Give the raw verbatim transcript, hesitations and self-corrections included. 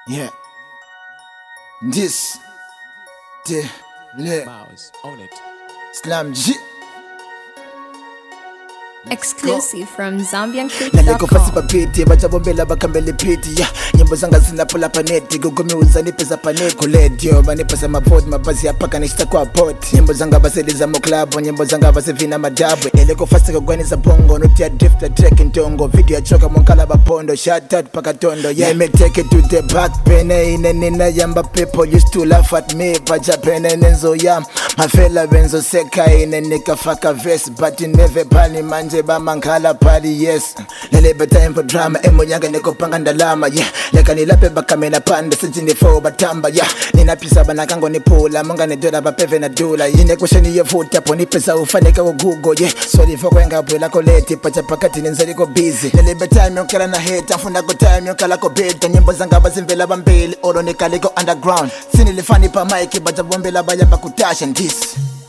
Yeah. This. The. Le. Mouse, own it. Slam G. Exclusive from Zambian Creek Naleko dot fasi com. papiti bachabombela bakambele piti ya nyimbo zanga zinapula paneti kukumiuza nipesa paneti kuledio banipesa mapoti mabazi ya paka nishita kwa poti nyimbo zanga baseliza mo club nyimbo zanga basevina madabu naleko fasi kugwaniza bongo nuti ya drift ya track ntongo video ya choka mwankala bapondo shout out paka tondo yeah me take it to the back pene ine nina yamba people used to laugh at me bacha pene nenzo yam mafela benzo seka ine nika faka verse but in never pani manje bamankala party yes lele time for drama emo yanga niko panga ndalama yeah leka nilape bakamena pande sijini fo batamba yeah ninapisa banakango nipula munga nedola bapeve na dula yine kusheni yefuta hapo nipesa ufaneka wo google yeah sorry for kwenga bwela koleti pacha pakati nenzali ko busy lele time yokala na hate afuna ko time yokala ko beta nyimbo zanga bazimvela bambili oro nikaliko underground sinilifani pa mic bacha bombela baya bakutasha this